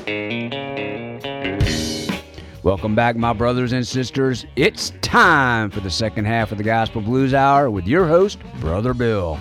Welcome back, my brothers and sisters. It's time for the second half of the Gospel Blues Hour with your host, Brother Bill.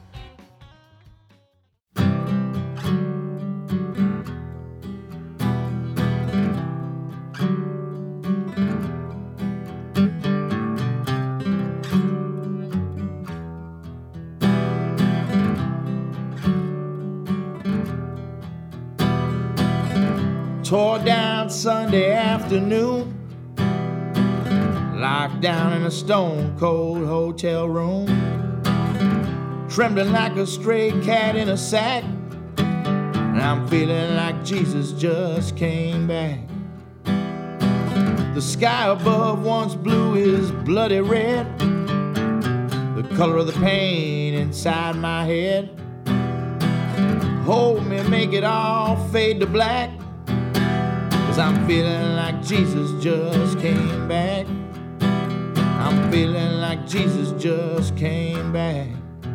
Tore down Sunday afternoon, locked down in a stone-cold hotel room, trembling like a stray cat in a sack, and I'm feeling like Jesus just came back. The sky above, once blue, is bloody red, the color of the pain inside my head. Hold me, make it all fade to black, I'm feeling like Jesus just came back. I'm feeling like Jesus just came back.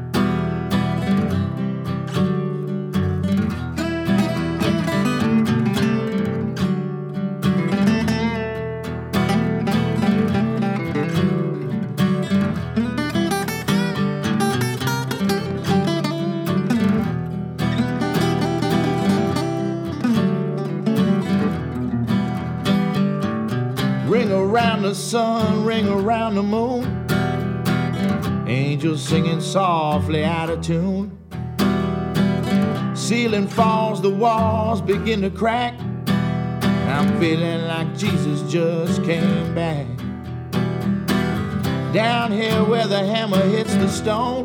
Around the sun, ring around the moon, angels singing softly out of tune. Ceiling falls, the walls begin to crack, I'm feeling like Jesus just came back. Down here where the hammer hits the stone,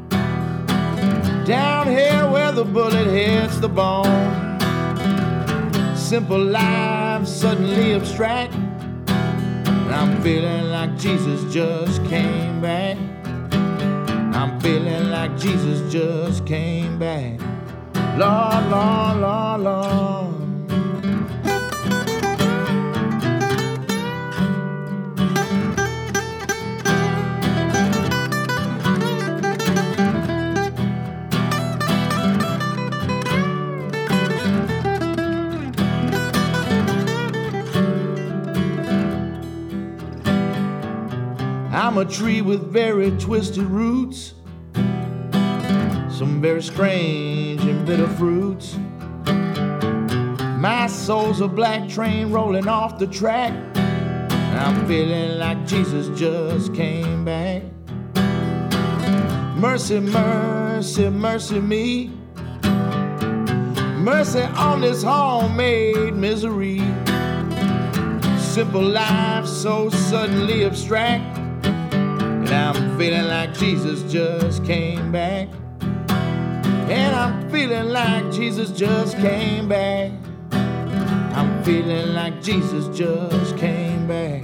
down here where the bullet hits the bone. Simple life suddenly abstract, I'm feeling like Jesus just came back. I'm feeling like Jesus just came back. Lord, Lord, Lord, Lord. I'm a tree with very twisted roots, some very strange and bitter fruits. My soul's a black train rolling off the track, I'm feeling like Jesus just came back. Mercy, mercy, mercy me, mercy on this homemade misery. Simple life so suddenly abstract, I'm feeling like Jesus just came back. And I'm feeling like Jesus just came back. I'm feeling like Jesus just came back.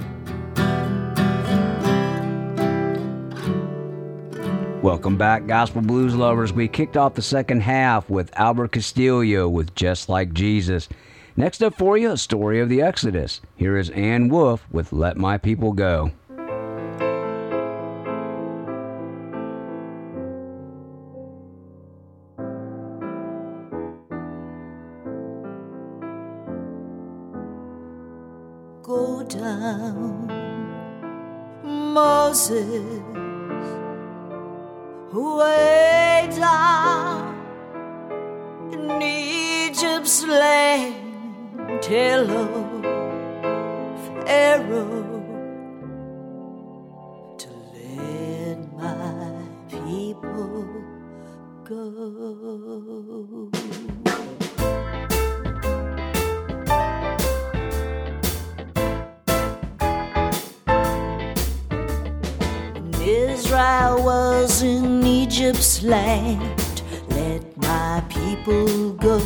Welcome back, Gospel Blues lovers. We kicked off the second half with Albert Castillo with Just Like Jesus. Next up for you, a story of the Exodus. Here is Ann Wolf with Let My People Go. Go down, Moses, way down in Egypt's land, tell Pharaoh to let my people go. Israel was in Egypt's land, let my people go.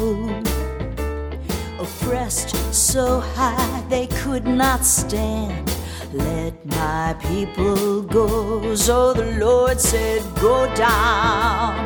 Oppressed so high they could not stand, let my people go. So the Lord said, go down,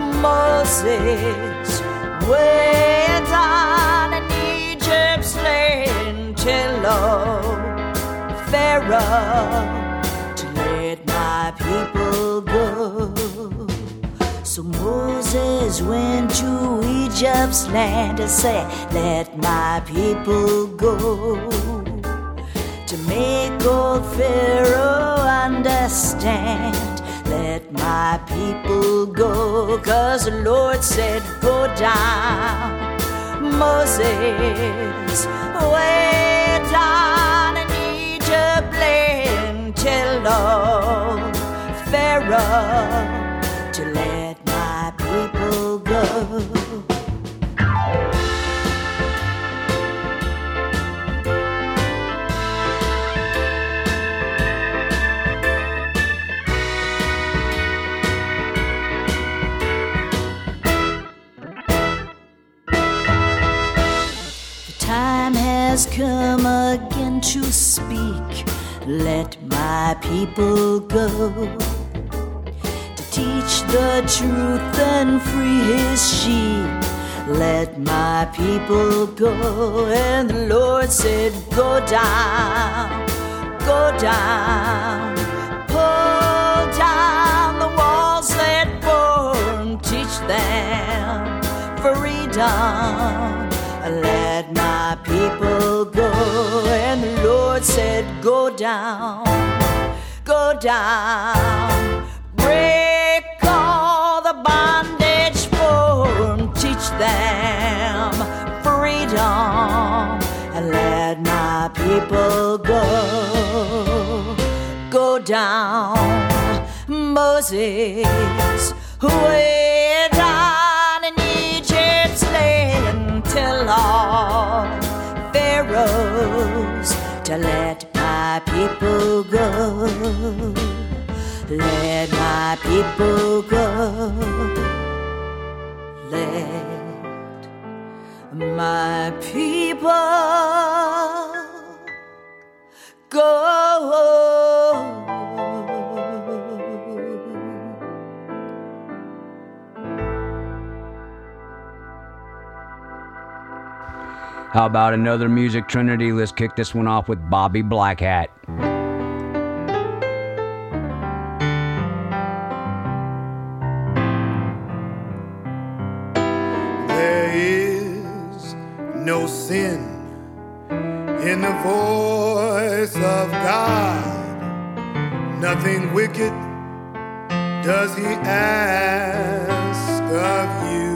Moses, way down in Egypt's land, tell Pharaoh to let my people go. So Moses Moses went to Egypt's land to say, let my people go, to make old Pharaoh understand, let my people go, 'cause the Lord said, go down. Moses, way down in Egypt land, tell Lord Pharaoh to let my people go. Time has come again to speak, let my people go, to teach the truth and free his sheep, let my people go. And the Lord said, go down, pull down the walls that burn, teach them freedom, let my people go. And the Lord said, go down, break all the bondage for 'em, teach them freedom, and let my people go. Go down, Moses, way down in Egypt's land, tell all pharaohs to let my people go, let my people go, let my people go. How about another music trinity? Let's kick this one off with Bobby Blackhat. There is no sin in the voice of God. Nothing wicked does he ask of you.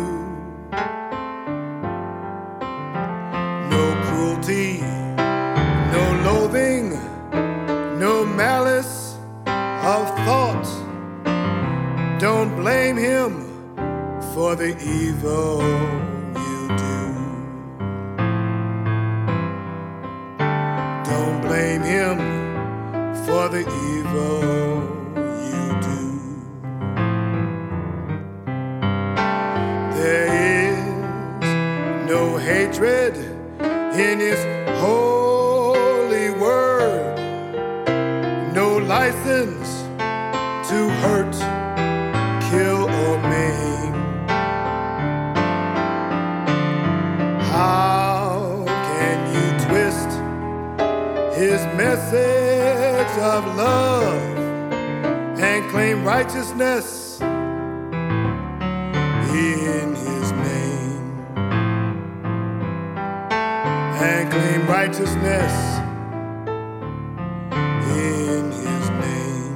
No cruelty, no loathing, no malice of thought. Don't blame him for the evil you do. Don't blame him for the evil you do. There is no hatred in his holy word, no license to hurt, kill, or maim. How can you twist his message of love and claim righteousness in his name? And claim righteousness in his name.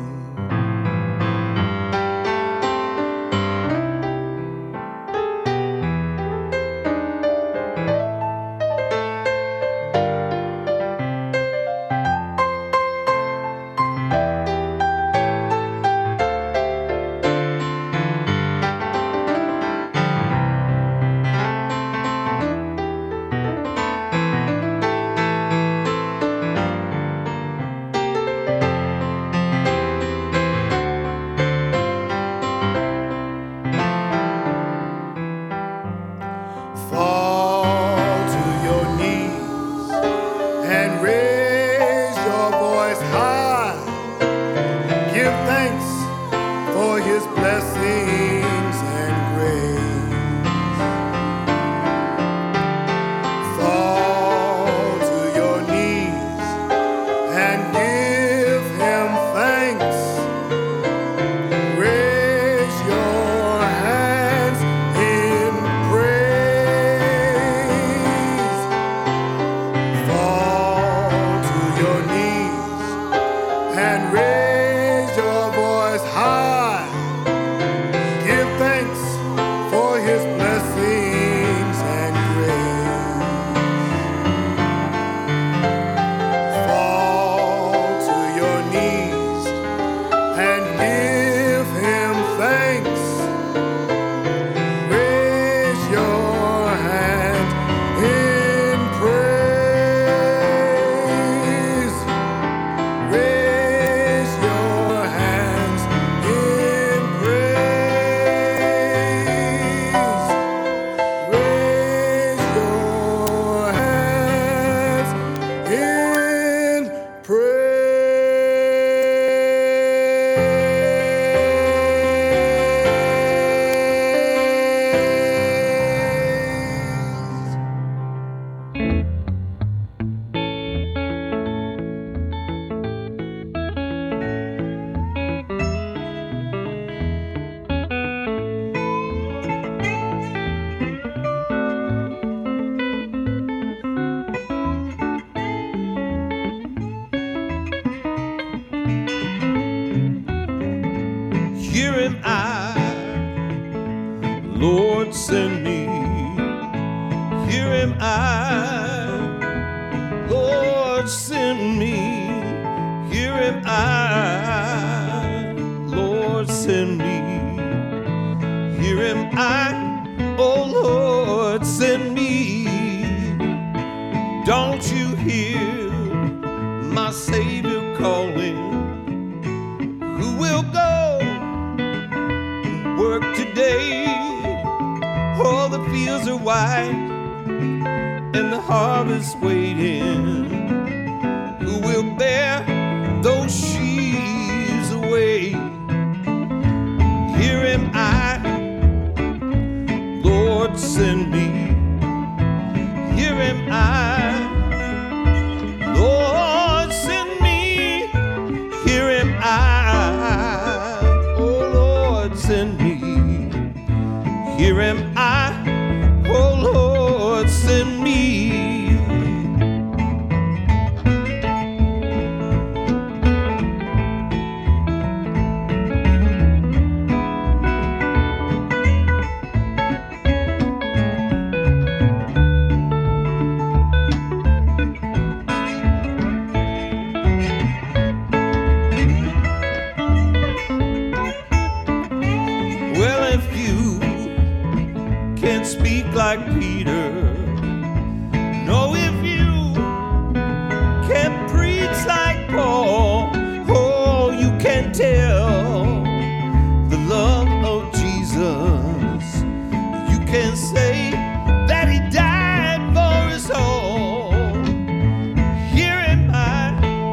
send me. Here am I, Lord, send me. Here am I, Lord, send me. Here am I, oh Lord, send me. Don't you hear my Savior calling? Who will go and work today? All the fields are white and the harvest waiting. Who will bear those sheaves away? Here am I, Lord, send me. Here am I, Lord, send me. Here am I, oh Lord, send me. Here am I, oh Lord, send me. Like Peter, no, if you can preach like Paul, oh, you can tell the love of Jesus. You can say that he died for us all. Here am I,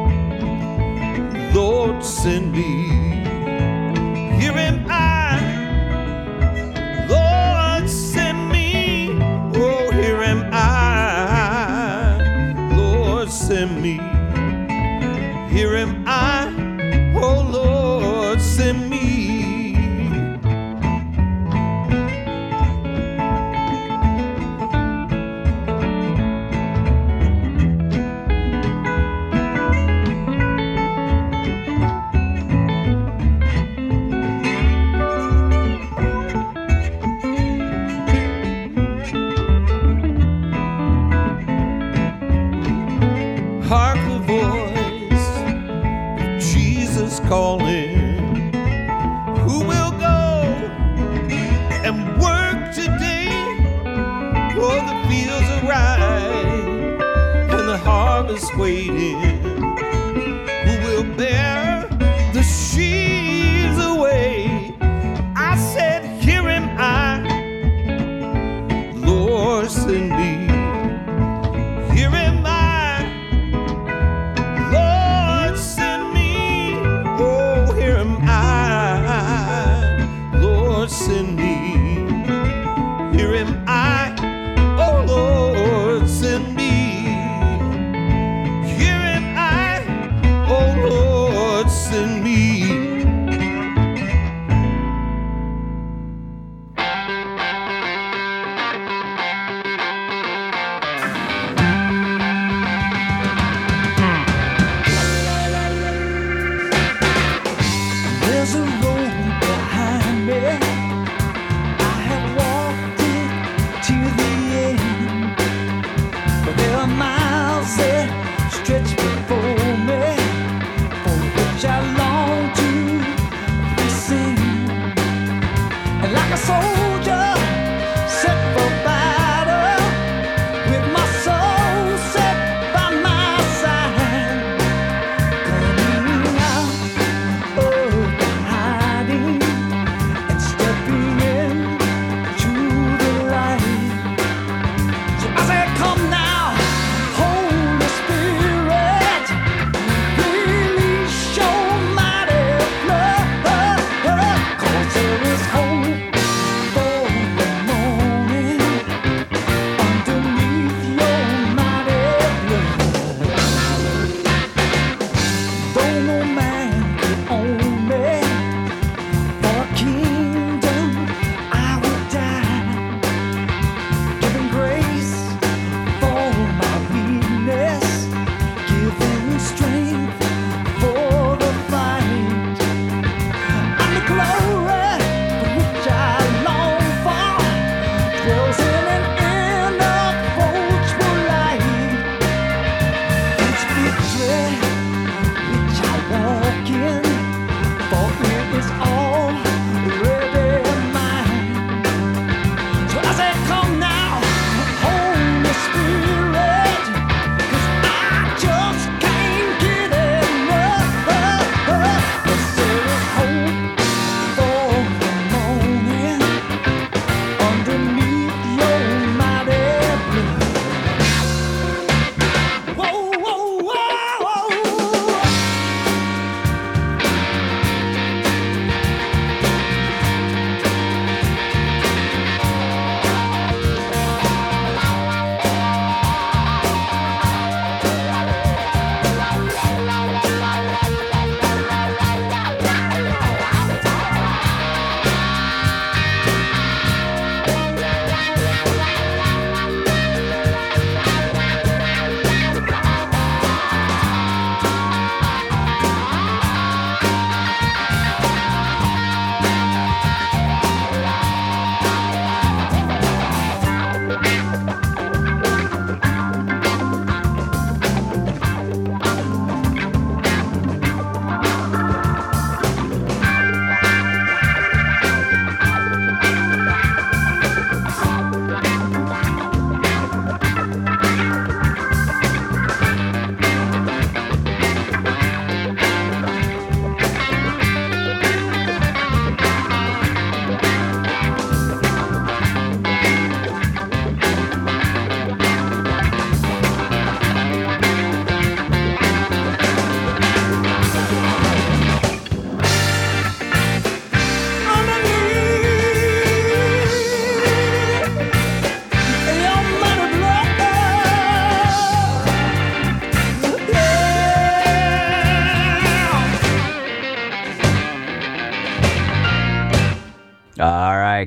Lord, send me. Here am I, send me. Here am I, oh Lord, send me. Hark the voice of Jesus calling. Who will go and work today? Oh, the fields are ripe and the harvest waiting. Who will bear the sheaves away? I said, here am I, Lord, send me. Here am I, send me. Here am I, oh Lord, send me. Here am I,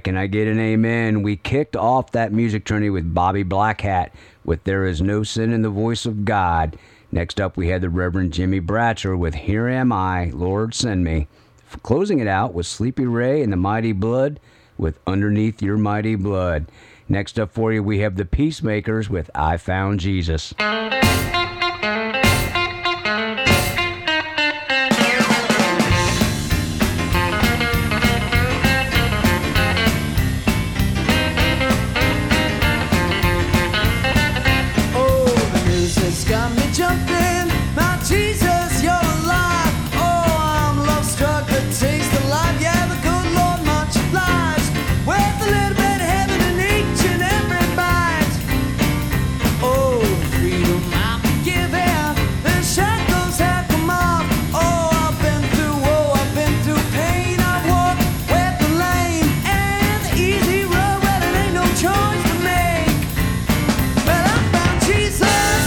Can I get an amen? We kicked off that music journey with Bobby Blackhat with There Is No Sin in the Voice of God. Next up, we had the Reverend Jimmy Bratcher with Here Am I, Lord Send Me. Closing it out was Sleepy Ray and the Mighty Blood with Underneath Your Mighty Blood. Next up for you, we have the Peacemakers with I Found Jesus. Got me jumping, my Jesus, you're alive. Oh, I'm love struck, the taste of life. Yeah, the good Lord multiplies with a little bit of heaven in each and every bite. Oh, freedom I'm giving, the shackles have come off. Oh, I've been through pain. I've walked with the lame and the easy road where there ain't no choice to make. But I found Jesus.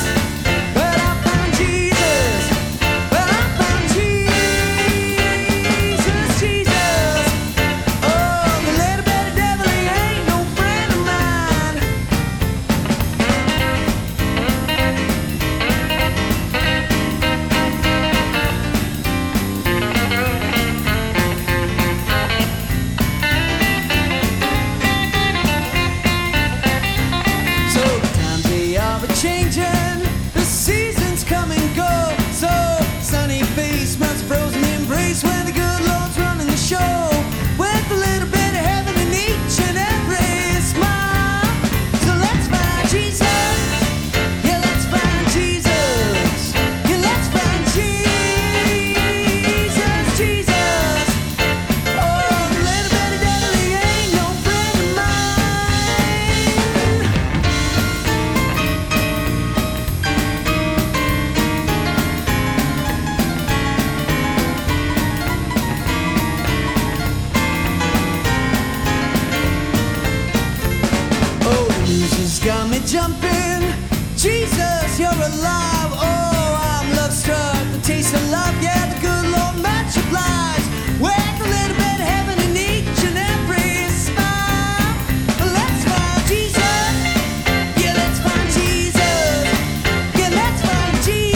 Got me jumping, Jesus, you're alive. Oh, I'm love struck, the taste of love. Yeah, the good Lord multiplies with a little bit of heaven in each and every smile. Let's find Jesus, yeah, let's find Jesus, yeah, let's find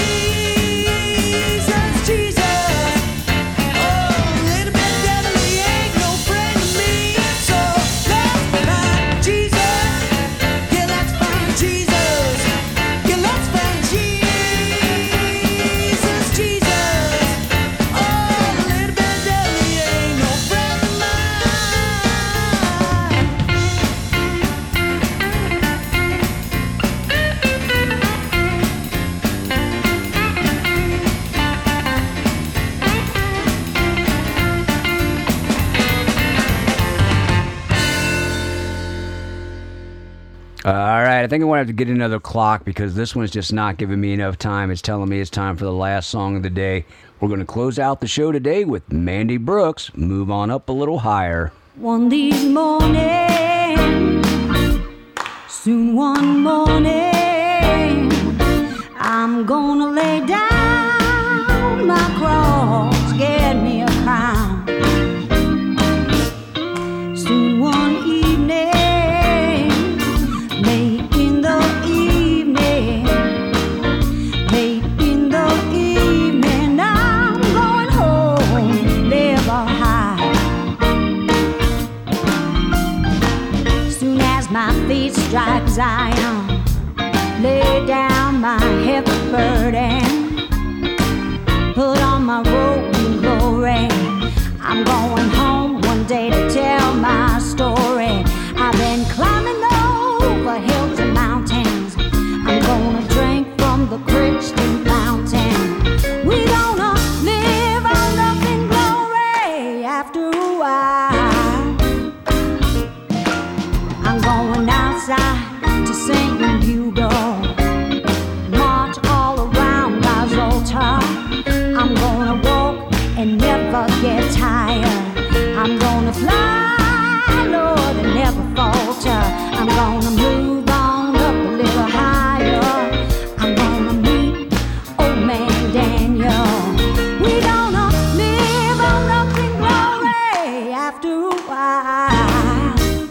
Jesus, Jesus. Oh, a little bit of devil, he ain't no friend to me. So let's find Jesus. All right, I think I'm going to have to get another clock because this one's just not giving me enough time. It's telling me it's time for the last song of the day. We're going to close out the show today with Mandy Brooks, Move On Up a Little Higher. One these morning, soon one morning, I'm gonna lay down my cross, get me a crown. Soon one evening, late in the evening, I'm going home, live a high. Soon as my feet strike Zion, lay down my heavy burden, put on my robe and glory. I'm going home one day to tell my story. I've been climbing over hills and mountains. I'm gonna drink from the Christian fountain. We gonna live on love and glory after a while. I'm going outside to St. Hugo, march all around God's altar. I'm gonna walk and never get tired. I'm gonna fly, Lord, and never falter. I'm gonna move on up a little higher. I'm gonna meet old man Daniel. We gonna live on up in glory after a while.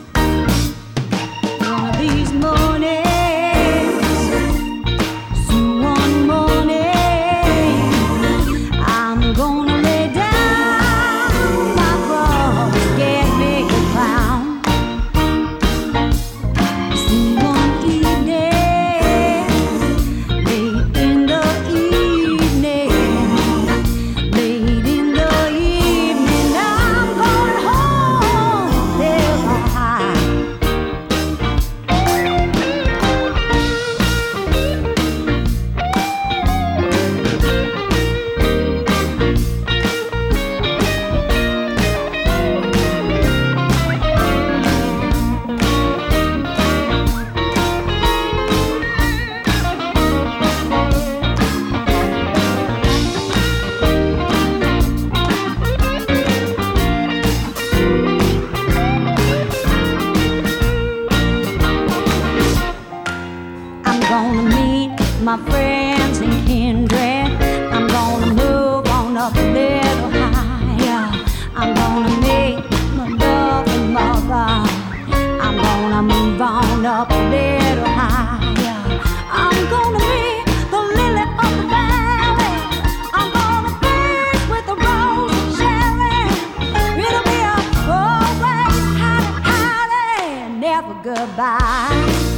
my friends and kindred. I'm gonna move on up a little higher. I'm gonna meet my loving mother. I'm gonna move on up a little higher. I'm gonna be the lily of the valley. I'm gonna dance with the rose of Sharon. It'll be a always howdy, never goodbye.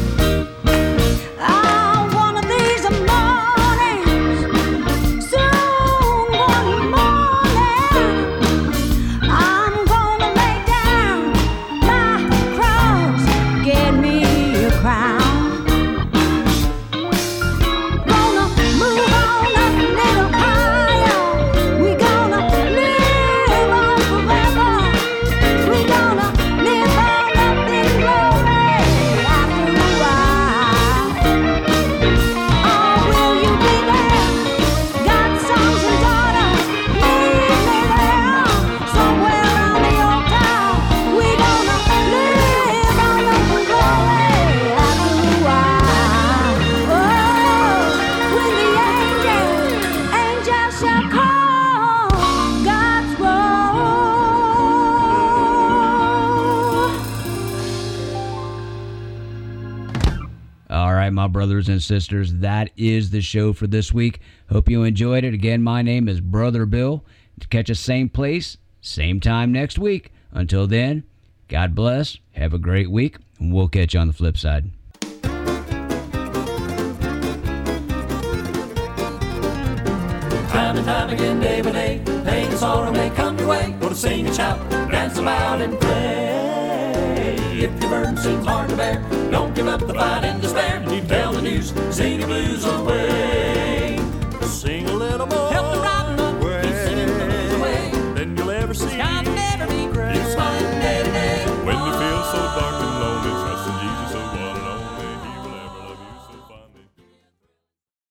One of these mornings, soon one morning, I'm gonna lay down my cross, get me a crown. Gonna move on up a little higher. We gonna live on forever. We gonna live on up in glory after a while. Oh, will you be there? Got sons and daughters, meet me there. Somewhere around the old town. We gonna live on up in glory after a while. Oh, when the angels shall call God's roll. All right, my brothers and sisters, that is the show for this week. Hope you enjoyed it. Again, my name is Brother Bill. Catch us same place, same time next week. Until then, God bless. Have a great week, and we'll catch you on the flip side. Time and time again, day by day, pain and sorrow may come your way. Go to sing and shout, dance aloud and pray. If your burden seems hard to bear, don't give up the fight and despair. You tell the news, sing your blues away.